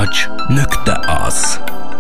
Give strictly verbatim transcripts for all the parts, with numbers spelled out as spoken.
touch نقطة آس.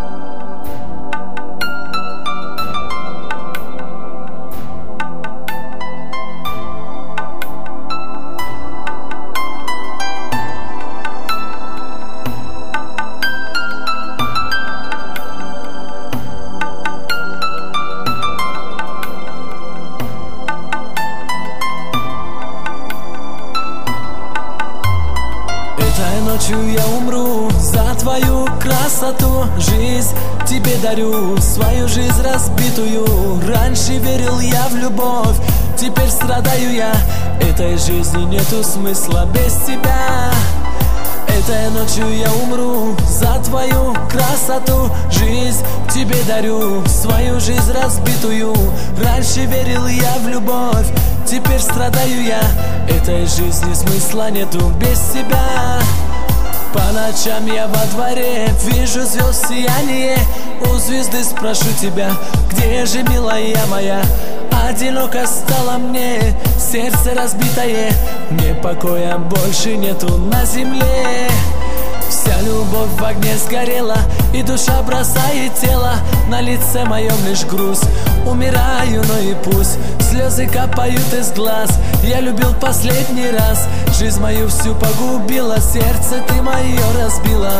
Этой ночью я умру за твою красоту. Жизнь тебе дарю, свою жизнь разбитую. Раньше верил я в любовь, теперь страдаю я. Этой жизни нету смысла без тебя. Этой ночью я умру за твою красоту. Жизнь тебе дарю, свою жизнь разбитую. Раньше верил я в любовь, теперь страдаю я. Этой жизни смысла нету без тебя. По ночам я во дворе вижу звезд сияние. У звезды спрошу тебя, где же, милая моя? Одиноко стало мне, сердце разбитое. Мне покоя больше нету на земле. Вся любовь в огне сгорела, и душа бросает тело. На лице моем лишь груз, умираю, но и пусть. Слезы капают из глаз, я любил последний раз. Жизнь мою всю погубила, сердце ты мое разбила.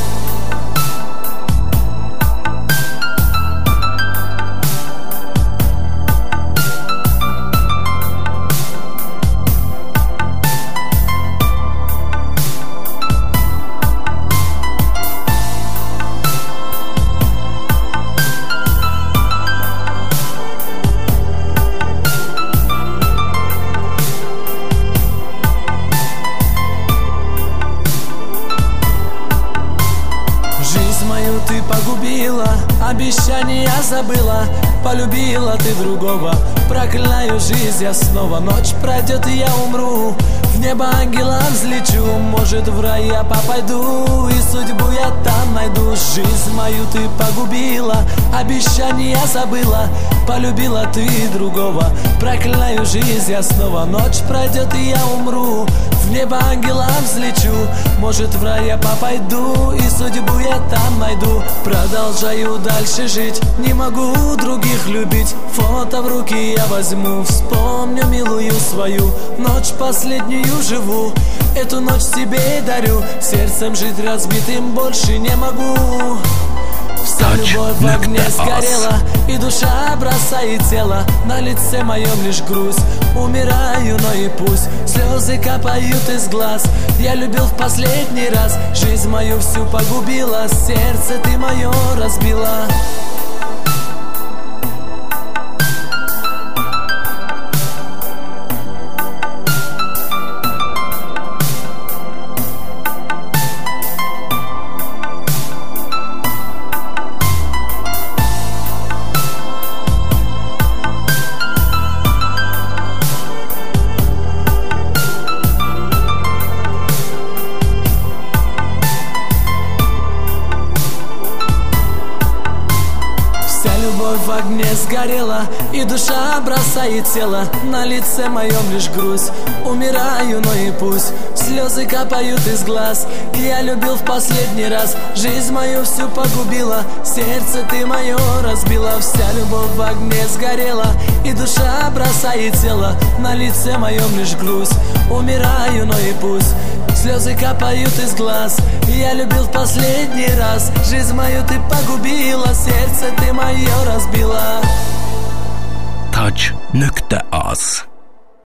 Ты погубила, обещания забыла. Полюбила ты другого, проклинаю жизнь я снова. Ночь пройдет и я умру, в небо ангелом взлечу. Может в рай я попойду, и судьбу я там найду. Жизнь мою ты погубила, обещания забыла. Полюбила ты другого, проклинаю жизнь я снова. Ночь пройдет и я умру, в небо ангелом взлечу. Может в рай я попойду, и судьбу я там найду. Продолжаю дальше жить, не могу других любить. Фото в руки я возьму, вспомню милую свою. Ночь последнюю живу, эту ночь тебе дарю. Сердцем жить разбитым больше не могу. Вся любовь в огне сгорела, и душа бросает тело. На лице моем лишь грусть, умираю, но и пусть. Слезы капают из глаз, я любил в последний раз. Жизнь мою всю погубила, сердце ты мое разбила. В огне сгорела, и душа бросает тело. На лице моем лишь грусть, умираю, но и пусть. Слезы капают из глаз, я любил в последний раз. Жизнь мою всю погубила, сердце ты мое разбила. Вся любовь в огне сгорела, и душа бросает тело. На лице моем лишь грусть, умираю, но и пусть. Слезы капают из глаз, я любил в последний раз. Жизнь мою ты погубила, сердце ты мое разбила. touch نقطة آس.